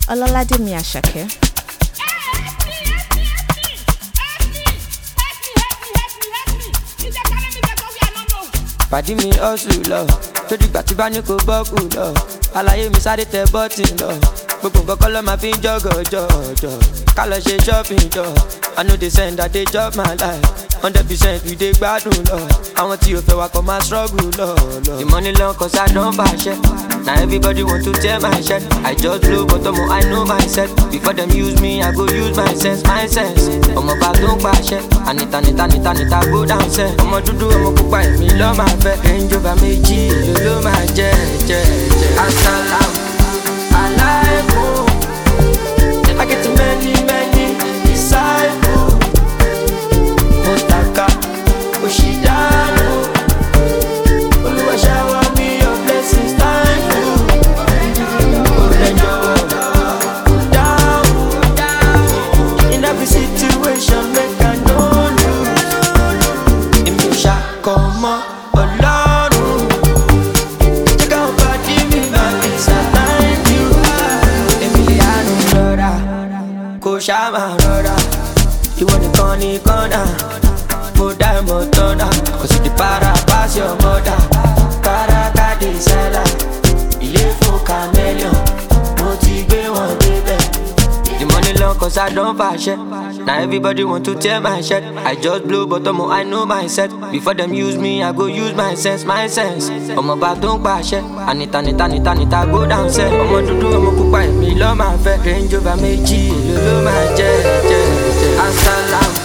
Ọlọ́ládèmí Àṣàkẹ́. Pàdí mi hustle lọ, tó dìgbà tí bá ní kò bọ́ọ̀kù lọ. Àlàyé mi sáré tẹ bọ́tì lọ. Gbogbo nǹkan kọ́ ló máa fi ń jọ́gọ̀jọ̀. Ká lọ ṣe shopping jọ. I know they send that they chop my life. 100% we dey gbádùn lọ. Àwọn tí o fẹ́ wa kọ́ máa struggle lọ. The money long cause I don fàṣẹ. Now everybody want to tear my shirt. I just blow but I know myself. Before them use me, I go use my sense. Ọmọ bá tó ń pàṣẹ. Anita go down sẹ́. Ọmọ dúdú ọmọ pupa èmi lọ́ máa fẹ́. Range Rover méjì èlò ló máa jẹ́. Asalaam alaikum. I get many disciples. Motaka Oshidano. Olúwa shower me your blessings, thank you. In every situation, make I know you. In me come on, Lord. Check out body, me my peace, I thank you. Emiliano Roda, Koshama Roda. You want the corner, Moda Motona. Cause you the para pass your mother. Para Kadi Sala, Ile for Chameleon. Motive one baby. The money long cause I don't fashion. Now everybody want to tear my shirt. I just blow but I know myself. Before them use me, I go use my sense. Ọmọ bá tó ń pàṣẹ. Anita go down sẹ́. Ọmọ dúdú ọmọ pupa èmi lọ́ máa fẹ́. Range Rover méjì èlò ló máa jẹ́. Asalaam